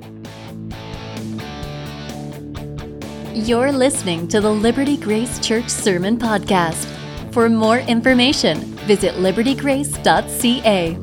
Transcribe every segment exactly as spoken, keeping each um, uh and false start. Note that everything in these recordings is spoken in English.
You're listening to the Liberty Grace Church Sermon Podcast. For more information, visit liberty grace dot c a.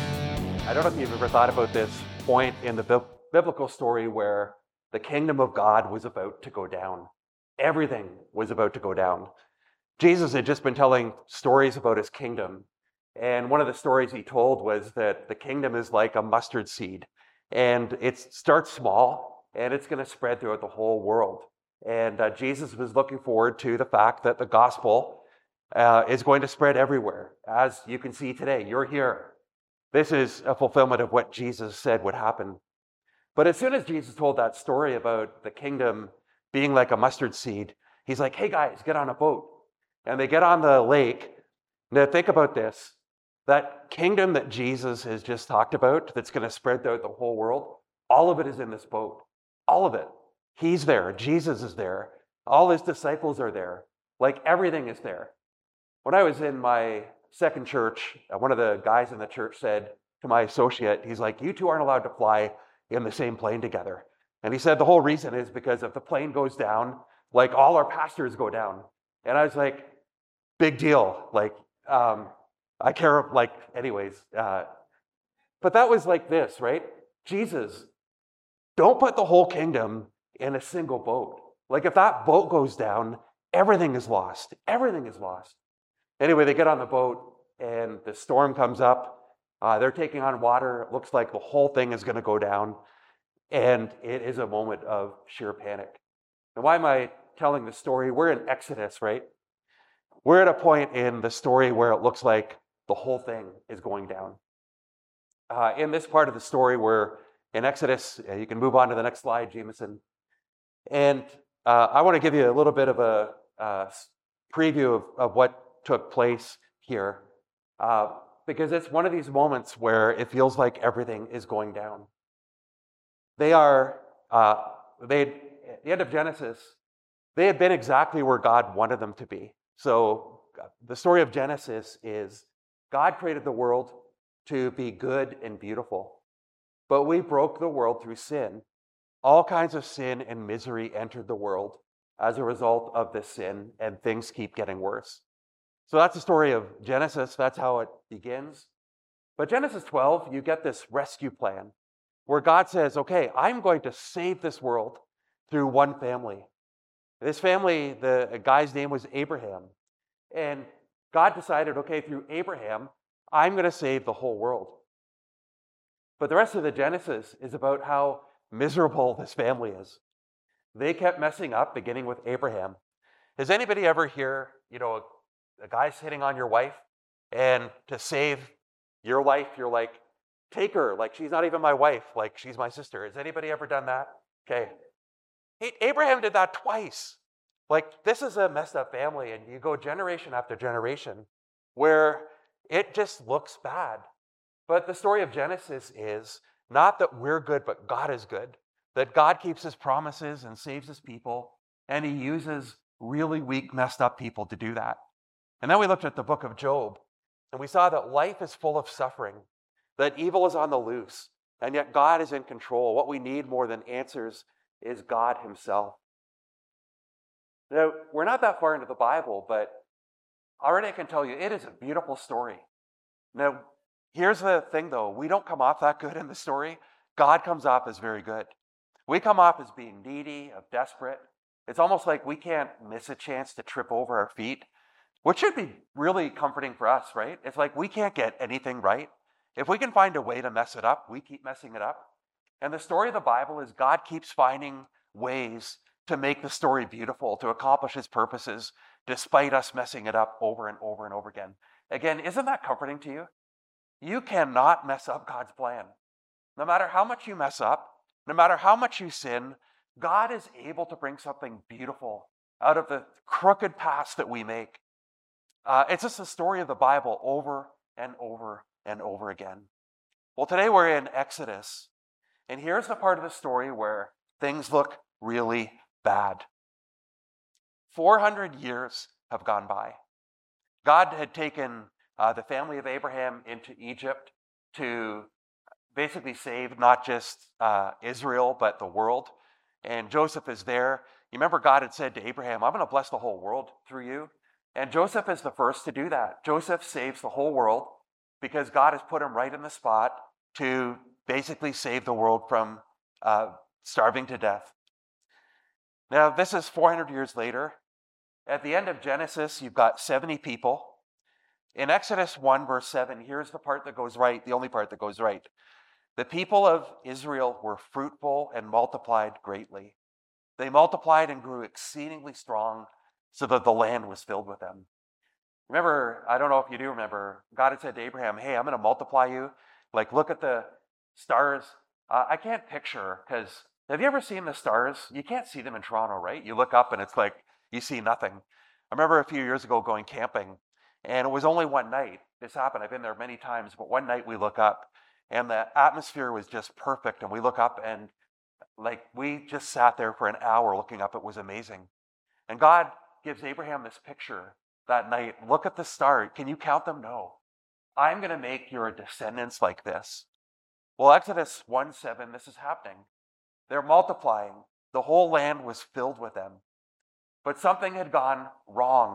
I don't know if you've ever thought about this point in the bi- biblical story where the kingdom of God was about to go down. Everything was about to go down. Jesus had just been telling stories about his kingdom. And one of the stories he told was that the kingdom is like a mustard seed. And it starts small, and it's going to spread throughout the whole world. And uh, Jesus was looking forward to the fact that the gospel uh, is going to spread everywhere. As you can see today, you're here. This is a fulfillment of what Jesus said would happen. But as soon as Jesus told that story about the kingdom being like a mustard seed, he's like, hey guys, get on a boat. And they get on the lake. Now think about this. That kingdom that Jesus has just talked about that's going to spread throughout the whole world, all of it is in this boat. All of it. He's there. Jesus is there. All his disciples are there. Like everything is there. When I was in my second church, one of the guys in the church said to my associate, he's like, you two aren't allowed to fly in the same plane together. And he said the whole reason is because if the plane goes down, like all our pastors go down. And I was like, big deal. Like, um, I care, like, anyways. Uh, but that was like this, right? Jesus, don't put the whole kingdom in a single boat. Like if that boat goes down, everything is lost. Everything is lost. Anyway, they get on the boat and the storm comes up. Uh, they're taking on water. It looks like the whole thing is going to go down. And it is a moment of sheer panic. And why am I telling the story? We're in Exodus, right? We're at a point in the story where it looks like the whole thing is going down. Uh, in this part of the story, we're in Exodus. Uh, you can move on to the next slide, Jameson. And uh, I want to give you a little bit of a uh, preview of, of what took place here, uh, because it's one of these moments where it feels like everything is going down. They are, uh, they at the end of Genesis, they had been exactly where God wanted them to be. So the story of Genesis is God created the world to be good and beautiful, but we broke the world through sin. All kinds of sin and misery entered the world as a result of this sin, and things keep getting worse. So that's the story of Genesis. That's how it begins. But Genesis twelve, you get this rescue plan where God says, okay, I'm going to save this world through one family. This family, the guy's name was Abraham. And God decided, okay, through Abraham, I'm going to save the whole world. But the rest of the Genesis is about how miserable this family is. They kept messing up, beginning with Abraham. Has anybody ever hear, you know, a, a guy's hitting on your wife, and to save your life, you're like, take her, like she's not even my wife, like she's my sister. Has anybody ever done that? Okay. He, Abraham did that twice. Like, this is a messed up family, and you go generation after generation where it just looks bad. But the story of Genesis is not that we're good, but God is good. That God keeps his promises and saves his people, and he uses really weak, messed up people to do that. And then we looked at the book of Job, and we saw that life is full of suffering, that evil is on the loose, and yet God is in control. What we need more than answers is God himself. Now, we're not that far into the Bible, but already I can tell you it is a beautiful story. Now, here's the thing, though. We don't come off that good in the story. God comes off as very good. We come off as being needy, of desperate. It's almost like we can't miss a chance to trip over our feet, which should be really comforting for us, right? It's like we can't get anything right. If we can find a way to mess it up, we keep messing it up. And the story of the Bible is God keeps finding ways to make the story beautiful, to accomplish his purposes, despite us messing it up over and over and over again. Again, isn't that comforting to you? You cannot mess up God's plan. No matter how much you mess up, no matter how much you sin, God is able to bring something beautiful out of the crooked paths that we make. Uh, it's just the story of the Bible over and over and over again. Well, today we're in Exodus, and here's the part of the story where things look really bad. four hundred years have gone by. God had taken uh, the family of Abraham into Egypt to basically save not just uh, Israel, but the world. And Joseph is there. You remember God had said to Abraham, I'm going to bless the whole world through you. And Joseph is the first to do that. Joseph saves the whole world because God has put him right in the spot to basically save the world from uh, starving to death. Now, this is four hundred years later. At the end of Genesis, you've got seventy people. In Exodus one, verse seven, here's the part that goes right, the only part that goes right. The people of Israel were fruitful and multiplied greatly. They multiplied and grew exceedingly strong so that the land was filled with them. Remember, I don't know if you do remember, God had said to Abraham, hey, I'm going to multiply you. Like, look at the stars. Uh, I can't picture, because have you ever seen the stars? You can't see them in Toronto, right? You look up and it's like you see nothing. I remember a few years ago going camping, and it was only one night. This happened. I've been there many times, but one night we look up, and the atmosphere was just perfect. And we look up, and like we just sat there for an hour looking up. It was amazing. And God gives Abraham this picture that night. Look at the stars. Can you count them? No. I'm going to make your descendants like this. Well, Exodus one seven, this is happening. They're multiplying. The whole land was filled with them. But something had gone wrong.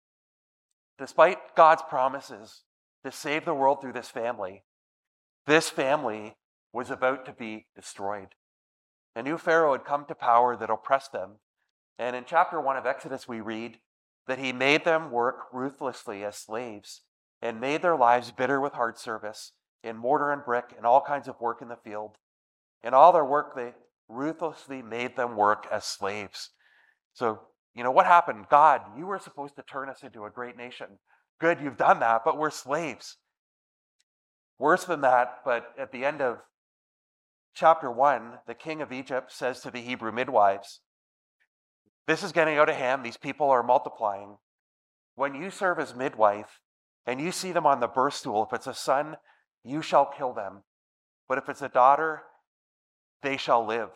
Despite God's promises to save the world through this family, this family was about to be destroyed. A new Pharaoh had come to power that oppressed them. And in chapter one of Exodus, we read that he made them work ruthlessly as slaves and made their lives bitter with hard service in mortar and brick and all kinds of work in the field. In all their work, they ruthlessly made them work as slaves. So, you know, what happened? God, you were supposed to turn us into a great nation. Good, you've done that, but we're slaves. Worse than that, but at the end of chapter one, the king of Egypt says to the Hebrew midwives, this is getting out of hand. These people are multiplying. When you serve as midwife and you see them on the birth stool, if it's a son, you shall kill them. But if it's a daughter, they shall live.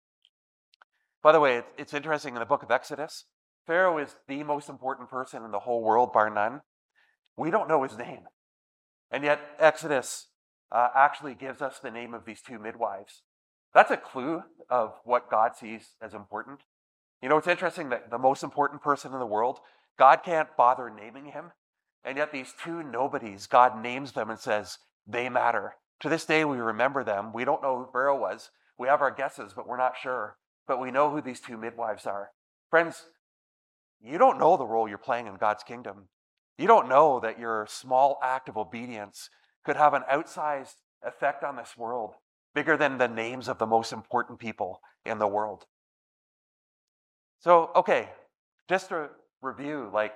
By the way, it's interesting in the book of Exodus, Pharaoh is the most important person in the whole world, bar none. We don't know his name. And yet Exodus uh, actually gives us the name of these two midwives. That's a clue of what God sees as important. You know, it's interesting that the most important person in the world, God can't bother naming him. And yet these two nobodies, God names them and says, they matter. To this day, we remember them. We don't know who Pharaoh was. We have our guesses, but we're not sure. But we know who these two midwives are. Friends, you don't know the role you're playing in God's kingdom. You don't know that your small act of obedience could have an outsized effect on this world, bigger than the names of the most important people in the world. So, okay, just to review, like,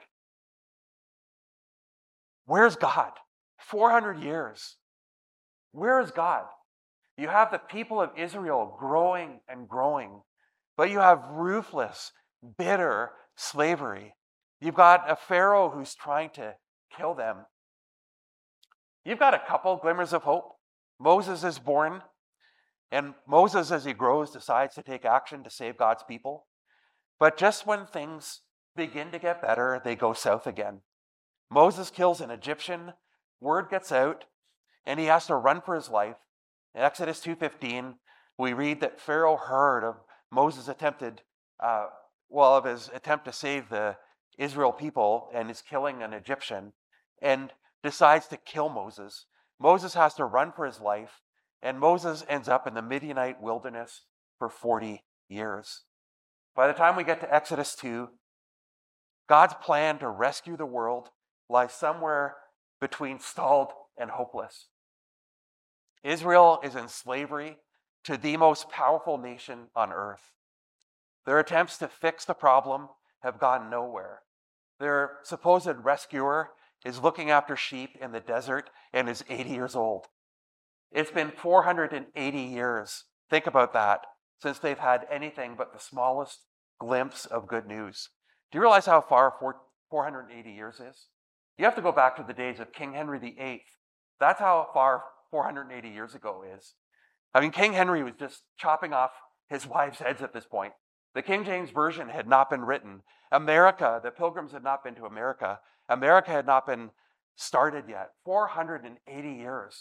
where's God? four hundred years. Where is God? You have the people of Israel growing and growing, but you have ruthless, bitter slavery. You've got a Pharaoh who's trying to kill them. You've got a couple glimmers of hope. Moses is born, and Moses, as he grows, decides to take action to save God's people. But just when things begin to get better, they go south again. Moses kills an Egyptian, word gets out, and he has to run for his life. In Exodus two fifteen, we read that Pharaoh heard of Moses' attempted, uh, well, of his attempt to save the Israel people and is killing an Egyptian, and decides to kill Moses. Moses has to run for his life, and Moses ends up in the Midianite wilderness for forty years. By the time we get to Exodus two, God's plan to rescue the world lies somewhere between stalled and hopeless. Israel is in slavery to the most powerful nation on earth. Their attempts to fix the problem have gone nowhere. Their supposed rescuer is looking after sheep in the desert and is eighty years old. It's been four hundred eighty years, think about that, since they've had anything but the smallest glimpse of good news. Do you realize how far four hundred eighty years is? You have to go back to the days of King Henry the eighth. That's how far four hundred eighty years ago is. I mean, King Henry was just chopping off his wives' heads at this point. The King James Version had not been written. America, the Pilgrims had not been to America. America had not been started yet. four hundred eighty years.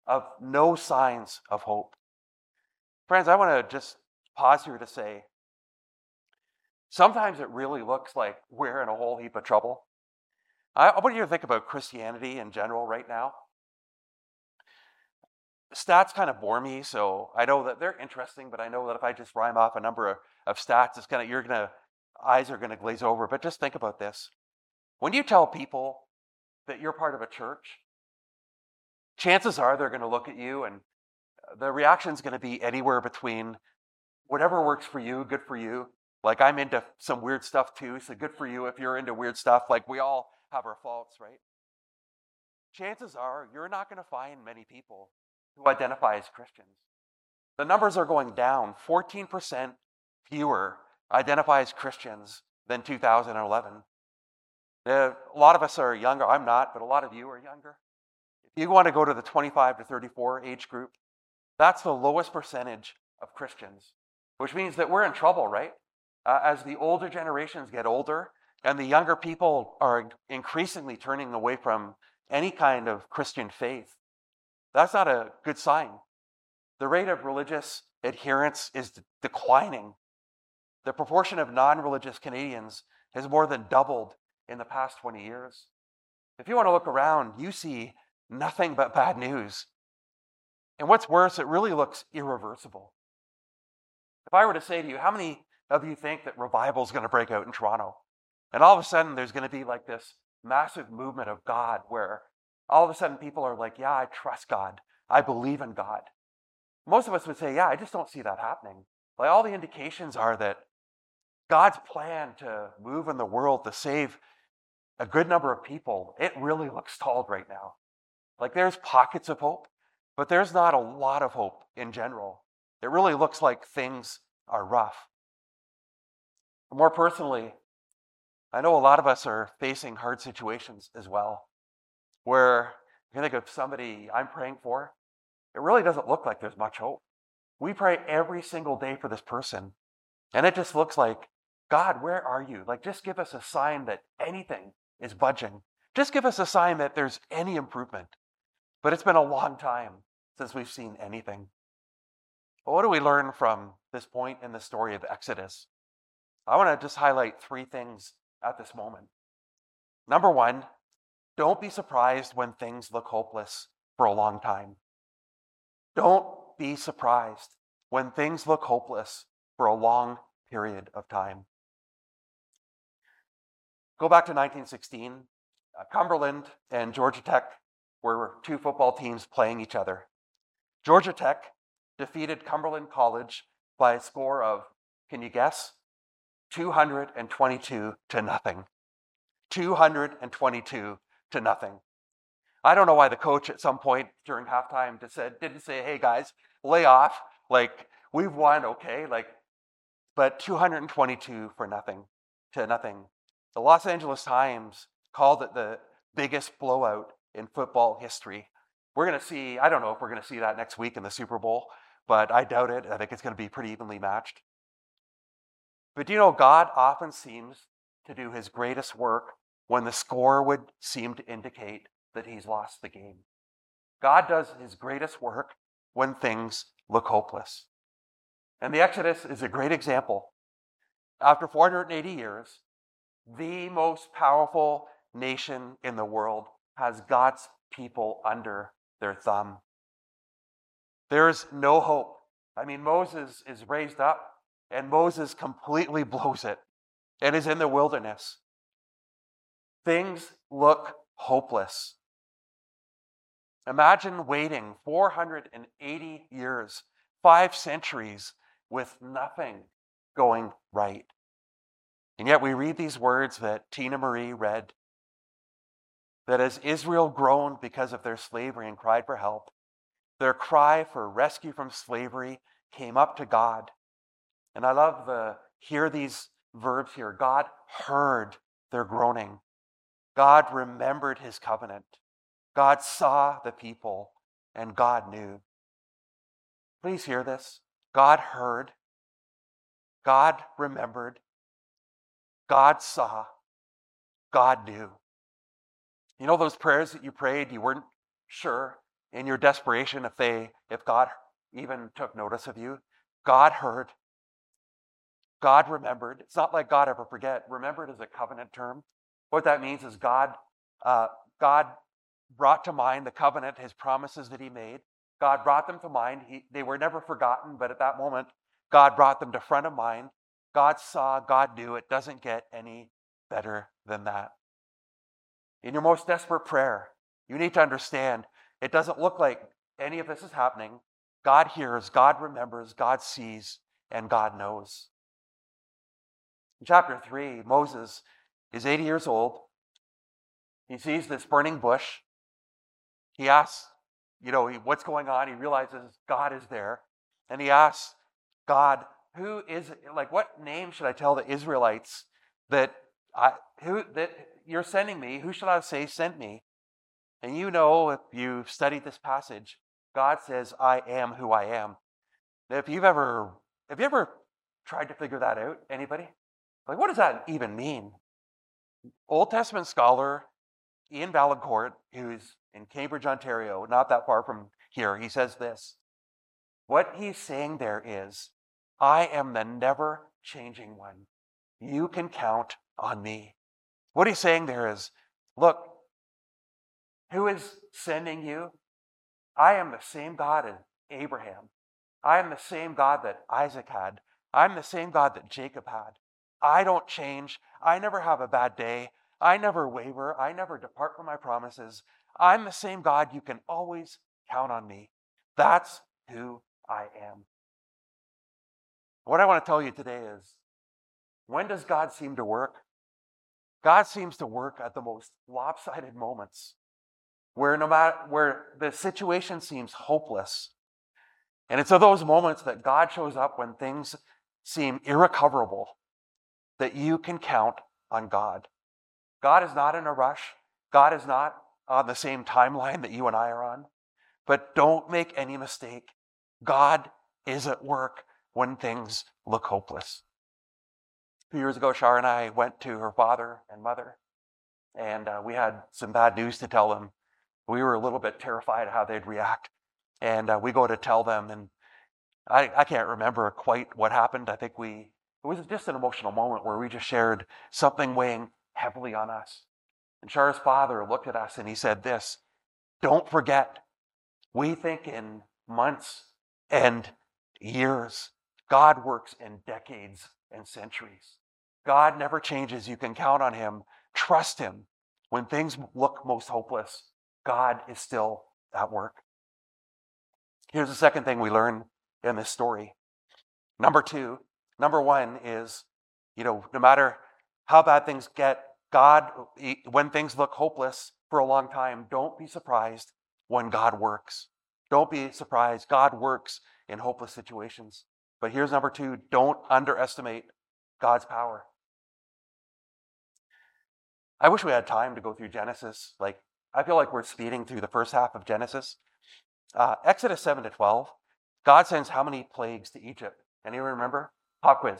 of no signs of hope. Friends, I want to just pause here to say, sometimes it really looks like we're in a whole heap of trouble. I, I want you to think about Christianity in general right now. Stats kind of bore me, so I know that they're interesting, but I know that if I just rhyme off a number of, of stats, it's gonna you're gonna eyes are gonna glaze over. But just think about this. When you tell people that you're part of a church, chances are they're gonna look at you and the reaction is gonna be anywhere between whatever works for you, good for you. Like I'm into some weird stuff too, so good for you if you're into weird stuff. Like we all have our faults, right? Chances are you're not gonna find many people who identify as Christians. The numbers are going down. fourteen percent fewer identify as Christians than two thousand eleven. Uh, a lot of us are younger. I'm not, but a lot of you are younger. If you want to go to the twenty-five to thirty-four age group, that's the lowest percentage of Christians, which means that we're in trouble, right? Uh, as the older generations get older and the younger people are increasingly turning away from any kind of Christian faith, that's not a good sign. The rate of religious adherence is d- declining. The proportion of non-religious Canadians has more than doubled in the past twenty years. If you want to look around, you see nothing but bad news. And what's worse, it really looks irreversible. If I were to say to you, how many of you think that revival is going to break out in Toronto? And all of a sudden, there's going to be like this massive movement of God where all of a sudden people are like, yeah, I trust God. I believe in God. Most of us would say, yeah, I just don't see that happening. Like all the indications are that God's plan to move in the world to save a good number of people, it really looks stalled right now. Like there's pockets of hope, but there's not a lot of hope in general. It really looks like things are rough. More personally, I know a lot of us are facing hard situations as well, where you think of somebody I'm praying for, it really doesn't look like there's much hope. We pray every single day for this person, and it just looks like, God, where are you? Like, just give us a sign that anything is budging. Just give us a sign that there's any improvement. But it's been a long time since we've seen anything. But what do we learn from this point in the story of Exodus? I want to just highlight three things at this moment. Number one, don't be surprised when things look hopeless for a long time. Don't be surprised when things look hopeless for a long period of time. Go back to nineteen sixteen. Uh, Cumberland and Georgia Tech were two football teams playing each other. Georgia Tech defeated Cumberland College by a score of, can you guess? two hundred twenty-two to nothing. two hundred twenty-two to nothing. I don't know why the coach at some point during halftime just said, didn't say, hey guys, lay off. Like, we've won, okay? Like, but two hundred twenty-two for nothing, to nothing. The Los Angeles Times called it the biggest blowout in football history. We're going to see, I don't know if we're going to see that next week in the Super Bowl, but I doubt it. I think it's going to be pretty evenly matched. But do you know, God often seems to do his greatest work when the score would seem to indicate that he's lost the game. God does his greatest work when things look hopeless. And the Exodus is a great example. After four hundred eighty years, the most powerful nation in the world has God's people under their thumb. There's no hope. I mean, Moses is raised up, and Moses completely blows it and is in the wilderness. Things look hopeless. Imagine waiting four hundred eighty years, five centuries, with nothing going right. And yet we read these words that Tina Marie read, that as Israel groaned because of their slavery and cried for help, their cry for rescue from slavery came up to God. And I love the hear these verbs here. God heard their groaning. God remembered his covenant. God saw the people, and God knew. Please hear this. God heard. God remembered. God saw. God knew. You know those prayers that you prayed, you weren't sure in your desperation, if they, if God even took notice of you, God heard. God remembered. It's not like God ever forget. Remembered is a covenant term. What that means is God, uh, God brought to mind the covenant, his promises that he made. God brought them to mind. He, they were never forgotten, but at that moment, God brought them to front of mind. God saw, God knew. It doesn't get any better than that. In your most desperate prayer, you need to understand it doesn't look like any of this is happening. God hears, God remembers, God sees, and God knows. In chapter three, Moses is eighty years old. He sees this burning bush. He asks, you know, what's going on? He realizes God is there. And he asks God, who is it? Like, what name should I tell the Israelites that I, who that you're sending me? Who should I say sent me? And you know, if you've studied this passage, God says, I am who I am. Now, if you've ever, have you ever tried to figure that out? Anybody? Like, what does that even mean? Old Testament scholar Ian Valancourt, who's in Cambridge, Ontario, not that far from here, he says this. What he's saying there is, I am the never changing one. You can count on me. What he's saying there is, look, who is sending you? I am the same God as Abraham. I am the same God that Isaac had. I'm the same God that Jacob had. I don't change. I never have a bad day. I never waver. I never depart from my promises. I'm the same God. You can always count on me. That's who I am. What I want to tell you today is, when does God seem to work? God seems to work at the most lopsided moments, where no matter where the situation seems hopeless. And it's at those moments that God shows up when things seem irrecoverable, that you can count on God. God is not in a rush. God is not on the same timeline that you and I are on. But don't make any mistake. God is at work when things look hopeless. A few years ago, Shara and I went to her father and mother, and uh, we had some bad news to tell them. We were a little bit terrified how they'd react. And uh, we go to tell them, and I, I can't remember quite what happened. I think we, it was just an emotional moment where we just shared something weighing heavily on us. And Shara's father looked at us and he said this, don't forget, we think in months and years. God works in decades and centuries. God never changes. You can count on him. Trust him. When things look most hopeless, God is still at work. Here's the second thing we learn in this story. Number two, number one is, you know, no matter how bad things get, God, when things look hopeless for a long time, don't be surprised when God works. Don't be surprised. God works in hopeless situations. But here's number two, don't underestimate God's power. I wish we had time to go through Genesis. Like, I feel like we're speeding through the first half of Genesis. Uh, Exodus seven to twelve, God sends how many plagues to Egypt? Anyone remember? Pop quiz.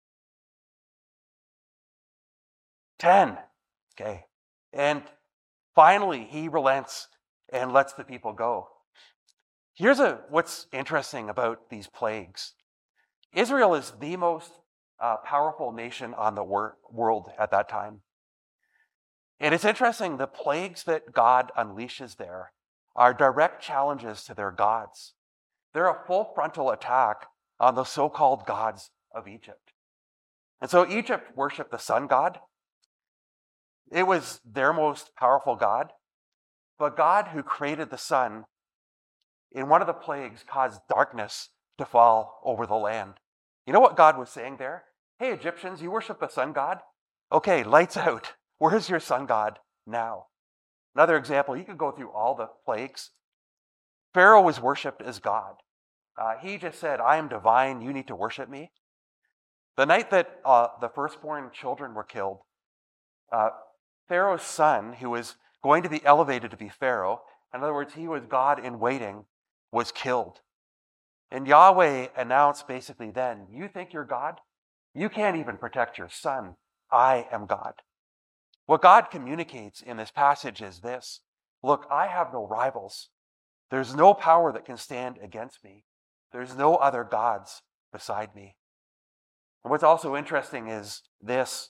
Ten. Okay. And finally, he relents and lets the people go. Here's a, what's interesting about these plagues. Israel is the most uh, powerful nation on the wor- world at that time. And it's interesting, the plagues that God unleashes there are direct challenges to their gods. They're a full frontal attack on the so-called gods of Egypt. And so Egypt worshiped the sun god. It was their most powerful god. But God, who created the sun, in one of the plagues caused darkness to fall over the land. You know what God was saying there? Hey, Egyptians, you worship the sun god? Okay, lights out. Where's your sun god now? Another example, you could go through all the plagues. Pharaoh was worshipped as God. Uh, he just said, I am divine, you need to worship me. The night that uh, the firstborn children were killed, uh, Pharaoh's son, who was going to be elevated to be Pharaoh, in other words, he was God in waiting, was killed. And Yahweh announced basically then, you think you're God? You can't even protect your son. I am God. What God communicates in this passage is this. Look, I have no rivals. There's no power that can stand against me. There's no other gods beside me. And what's also interesting is this.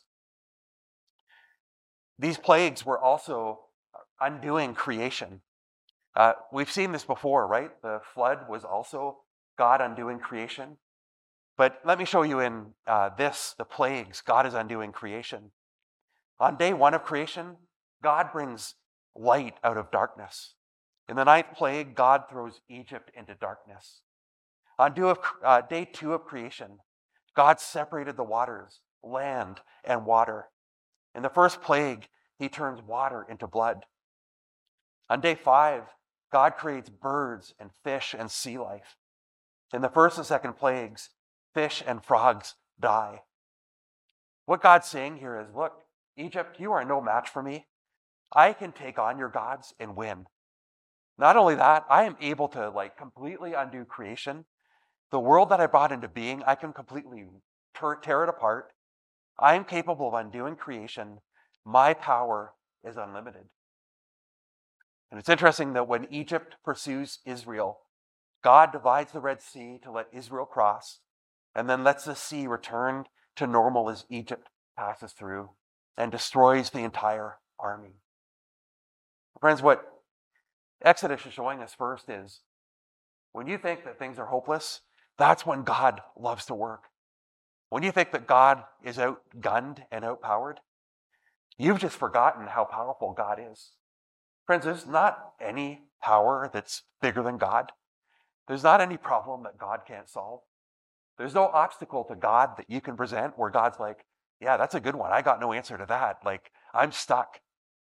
These plagues were also undoing creation. Uh, we've seen this before, right? The flood was also God undoing creation. But let me show you in uh, this, the plagues, God is undoing creation. On day one of creation, God brings light out of darkness. In the ninth plague, God throws Egypt into darkness. On day, of, uh, day two of creation, God separated the waters, land and water. In the first plague, he turns water into blood. On day five, God creates birds and fish and sea life. In the first and second plagues, fish and frogs die. What God's saying here is, look, Egypt, you are no match for me. I can take on your gods and win. Not only that, I am able to like completely undo creation. The world that I brought into being, I can completely tear, tear it apart. I am capable of undoing creation. My power is unlimited. And it's interesting that when Egypt pursues Israel, God divides the Red Sea to let Israel cross, and then lets the sea return to normal as Egypt passes through and destroys the entire army. Friends, what Exodus is showing us first is when you think that things are hopeless, that's when God loves to work. When you think that God is outgunned and outpowered, you've just forgotten how powerful God is. Friends, there's not any power that's bigger than God. There's not any problem that God can't solve. There's no obstacle to God that you can present where God's like, yeah, that's a good one. I got no answer to that. Like, I'm stuck.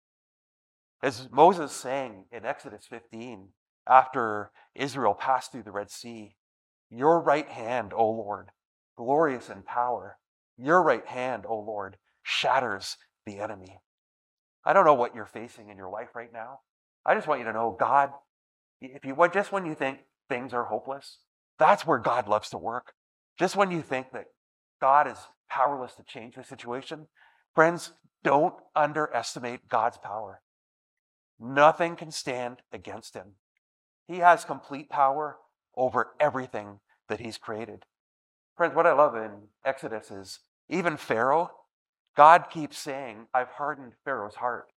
As Moses sang in Exodus fifteen, after Israel passed through the Red Sea, your right hand, O Lord, glorious in power, your right hand, O Lord, shatters the enemy. I don't know what you're facing in your life right now. I just want you to know, God, if you just when you think things are hopeless, that's where God loves to work. Just when you think that God is powerless to change the situation, friends, don't underestimate God's power. Nothing can stand against him. He has complete power over everything that he's created. Friends, what I love in Exodus is even Pharaoh, God keeps saying, I've hardened Pharaoh's heart.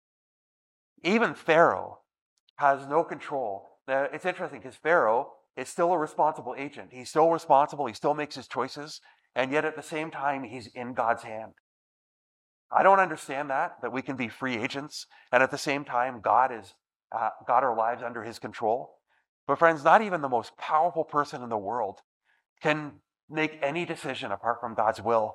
Even Pharaoh has no control. Now, it's interesting because Pharaoh is still a responsible agent. He's still responsible. He still makes his choices. And yet at the same time, he's in God's hand. I don't understand that, that we can be free agents. And at the same time, God has uh, got our lives under his control. But friends, not even the most powerful person in the world can make any decision apart from God's will.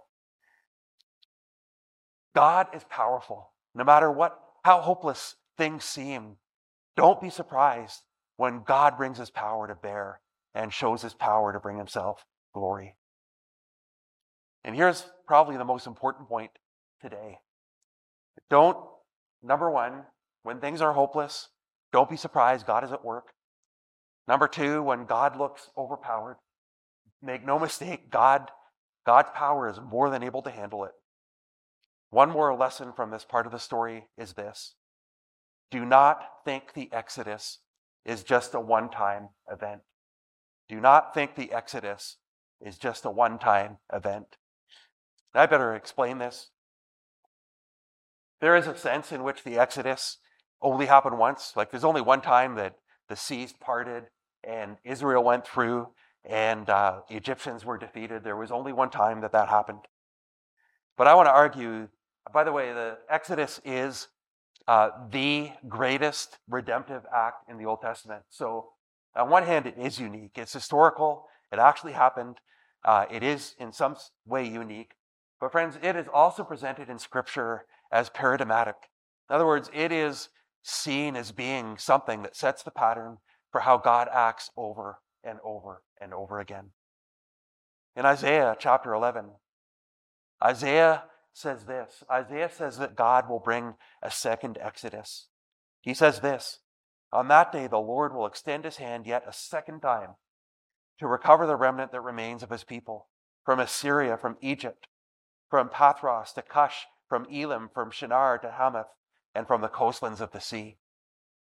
God is powerful. No matter what, how hopeless things seem, don't be surprised when God brings his power to bear and shows his power to bring himself glory. And here's probably the most important point today. Don't, number one, when things are hopeless, don't be surprised God is at work. Number two, when God looks overpowered, make no mistake, God, God's power is more than able to handle it. One more lesson from this part of the story is this. Do not think the Exodus is just a one-time event. Do not think the Exodus is just a one-time event. I better explain this. There is a sense in which the Exodus only happened once. Like there's only one time that the seas parted and Israel went through and uh, the Egyptians were defeated. There was only one time that that happened. But I want to argue, by the way, the Exodus is uh, the greatest redemptive act in the Old Testament. So on one hand, it is unique. It's historical. It actually happened. Uh, it is in some way unique. But friends, it is also presented in Scripture as paradigmatic. In other words, it is seen as being something that sets the pattern for how God acts over and over and over again. In Isaiah chapter eleven, Isaiah says this. Isaiah says that God will bring a second Exodus. He says this, on that day the Lord will extend his hand yet a second time to recover the remnant that remains of his people from Assyria, from Egypt, from Pathros to Cush, from Elam, from Shinar to Hamath, and from the coastlands of the sea.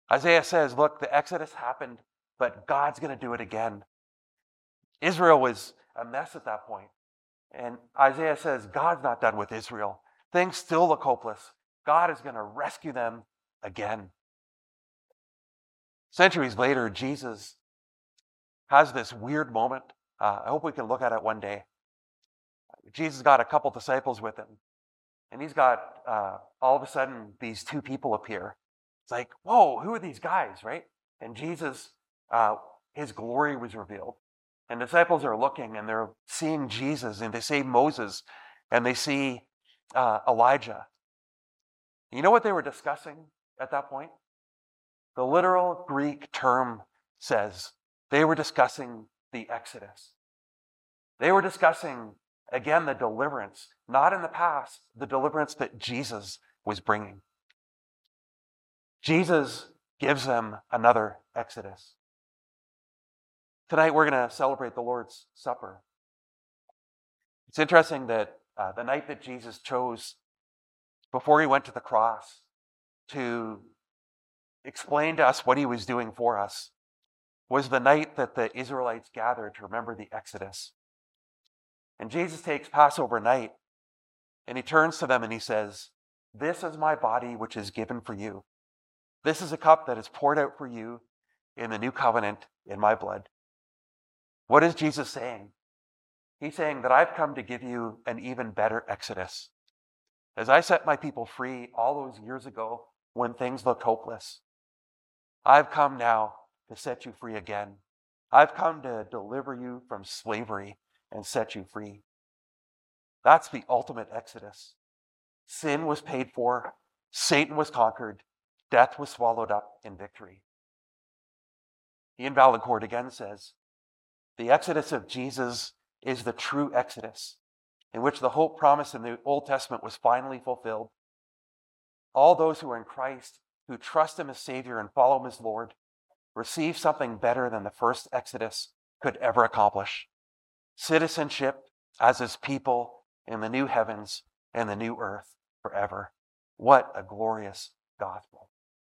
Isaiah says, look, the Exodus happened, but God's going to do it again. Israel was a mess at that point. And Isaiah says, God's not done with Israel. Things still look hopeless. God is going to rescue them again. Centuries later, Jesus has this weird moment. Uh, I hope we can look at it one day. Jesus got a couple disciples with him. And he's got, uh, all of a sudden, these two people appear. It's like, whoa, who are these guys, right? And Jesus, uh, his glory was revealed. And disciples are looking and they're seeing Jesus, and they see Moses, and they see uh, Elijah. You know what they were discussing at that point? The literal Greek term says they were discussing the Exodus. They were discussing, again, the deliverance, not in the past, the deliverance that Jesus was bringing. Jesus gives them another Exodus. Tonight we're going to celebrate the Lord's Supper. It's interesting that uh, the night that Jesus chose before he went to the cross to explain to us what he was doing for us was the night that the Israelites gathered to remember the Exodus. And Jesus takes Passover night and he turns to them and he says, "This is my body which is given for you. This is a cup that is poured out for you in the new covenant in my blood." What is Jesus saying? He's saying that I've come to give you an even better Exodus. As I set my people free all those years ago when things looked hopeless, I've come now to set you free again. I've come to deliver you from slavery and set you free. That's the ultimate Exodus. Sin was paid for, Satan was conquered, death was swallowed up in victory. Ian Valancourt again says, the Exodus of Jesus is the true Exodus, in which the hope promised in the Old Testament was finally fulfilled. All those who are in Christ, who trust him as Savior and follow him as Lord, receive something better than the first Exodus could ever accomplish. Citizenship as his people in the new heavens and the new earth forever. What a glorious gospel.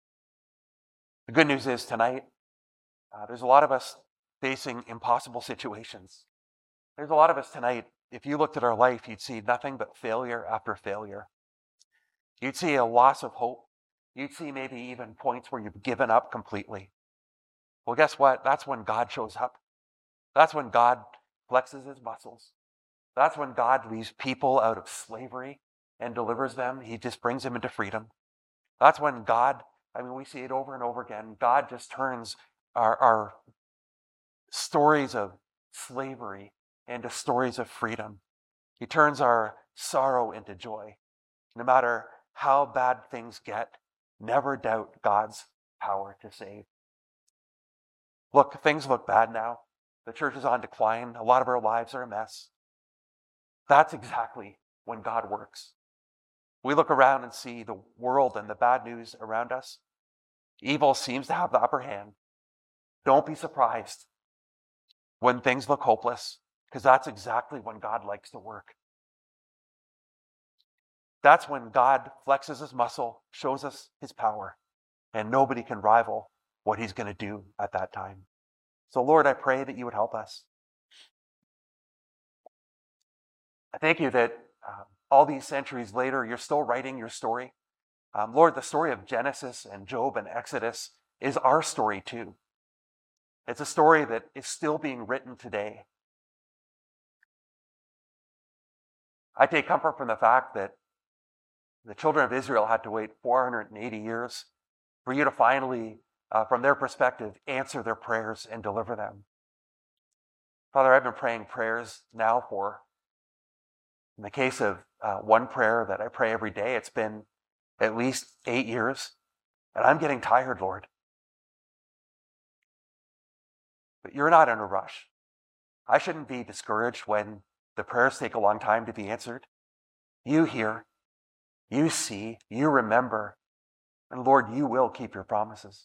The good news is tonight, uh, there's a lot of us facing impossible situations. There's a lot of us tonight, if you looked at our life, you'd see nothing but failure after failure. You'd see a loss of hope. You'd see maybe even points where you've given up completely. Well, guess what? That's when God shows up. That's when God flexes his muscles. That's when God leaves people out of slavery and delivers them. He just brings them into freedom. That's when God, I mean, we see it over and over again. God just turns our, our stories of slavery into stories of freedom. He turns our sorrow into joy. No matter how bad things get, never doubt God's power to save. Look, things look bad now. The church is on decline. A lot of our lives are a mess. That's exactly when God works. We look around and see the world and the bad news around us. Evil seems to have the upper hand. Don't be surprised when things look hopeless, because that's exactly when God likes to work. That's when God flexes his muscle, shows us his power, and nobody can rival what he's going to do at that time. So Lord, I pray that you would help us. I thank you that um, all these centuries later, you're still writing your story. Um, Lord, the story of Genesis and Job and Exodus is our story too. It's a story that is still being written today. I take comfort from the fact that the children of Israel had to wait four hundred eighty years for you to finally, uh, from their perspective, answer their prayers and deliver them. Father, I've been praying prayers now for, in the case of uh, one prayer that I pray every day, it's been at least eight years, and I'm getting tired, Lord. But you're not in a rush. I shouldn't be discouraged when the prayers take a long time to be answered. You hear, you see, you remember, and Lord, you will keep your promises.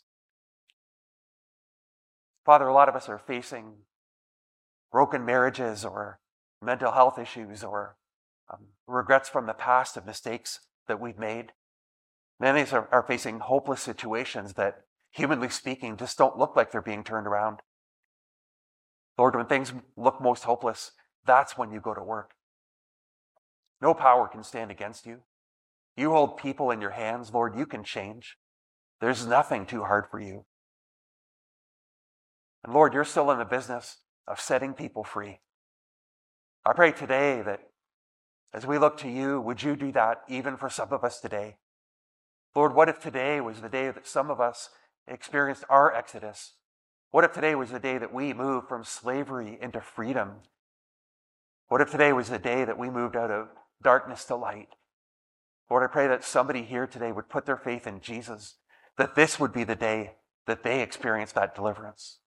Father, a lot of us are facing broken marriages or mental health issues or um, regrets from the past of mistakes that we've made. Many of us are, are facing hopeless situations that humanly speaking, just don't look like they're being turned around. Lord, when things look most hopeless, that's when you go to work. No power can stand against you. You hold people in your hands, Lord. You can change. There's nothing too hard for you. And Lord, you're still in the business of setting people free. I pray today that as we look to you, would you do that even for some of us today? Lord, what if today was the day that some of us experienced our exodus? What if today was the day that we moved from slavery into freedom? What if today was the day that we moved out of darkness to light? Lord, I pray that somebody here today would put their faith in Jesus, that this would be the day that they experience that deliverance.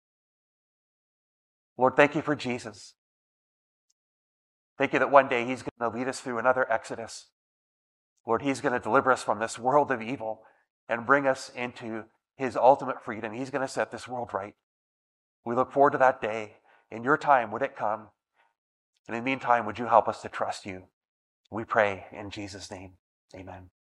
Lord, thank you for Jesus. Thank you that one day he's going to lead us through another exodus. Lord, he's going to deliver us from this world of evil and bring us into his ultimate freedom. He's going to set this world right. We look forward to that day. In your time, would it come? And in the meantime, would you help us to trust you? We pray in Jesus' name. Amen.